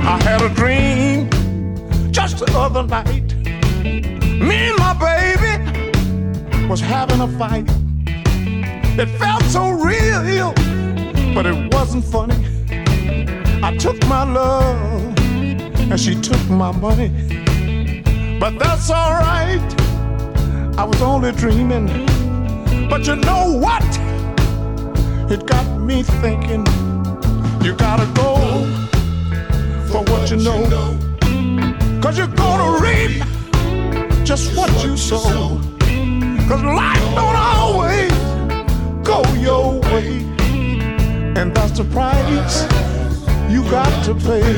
I had a dream just the other night. Me and my baby was having a fight. It felt so real, but it wasn't funny. I took my love and she took my money. But that's all right, I was only dreaming. But you know what? It got me thinking. You gotta go for what you know, 'cause you're gonna reap just what you sow. 'Cause life don't always go your way, and that's the price you got to pay.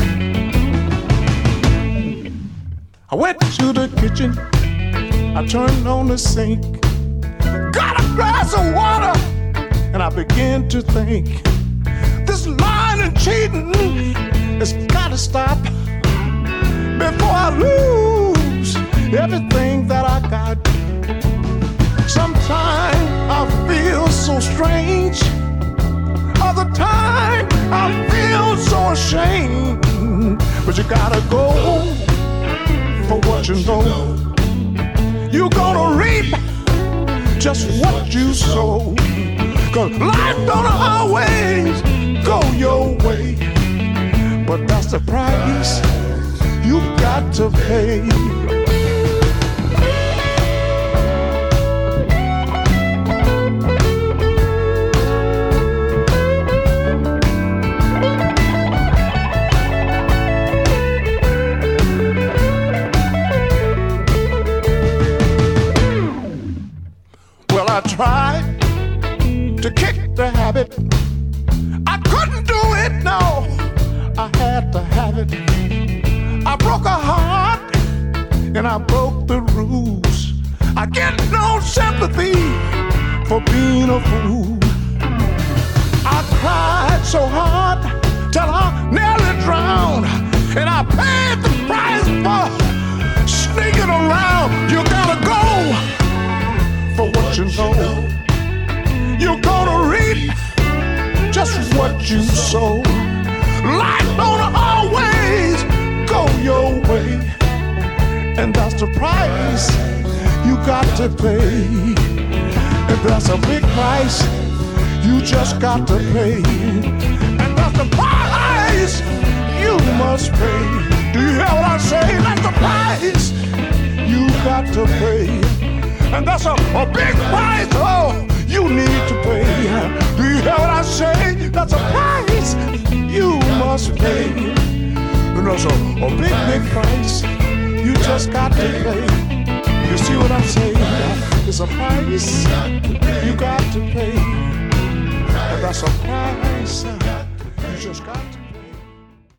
I went to the kitchen, I turned on the sink, got a glass of water, and I began to think, this lying and cheating has gotta stop before I lose everything that I got. Sometimes I feel so strange, other time I feel so ashamed. But you gotta go for what you know. You're gonna reap just what you sow. 'Cause life don't always go your way, but that's the price you got to pay. Well, I tried to kick the habit. I couldn't do it, no, I had to have it. I broke a heart and I broke the rules. I get no sympathy for being a fool. I cried so hard till I nearly drowned, and I paid the price for sneaking around. You gotta go for what you know. You're gonna reap just what you sow. Life don't always go your way, and that's the price you got to pay. And that's a big price you just got to pay. And that's the price you must pay. Do you hear what I say? That's the price you got to pay. And that's a big price, oh, you need to pay. Do you hear what I say? That's a price you must pay. And that's a big price you just got to pay. You see what I'm saying? It's a price you got to pay. And that's a price you just got to pay.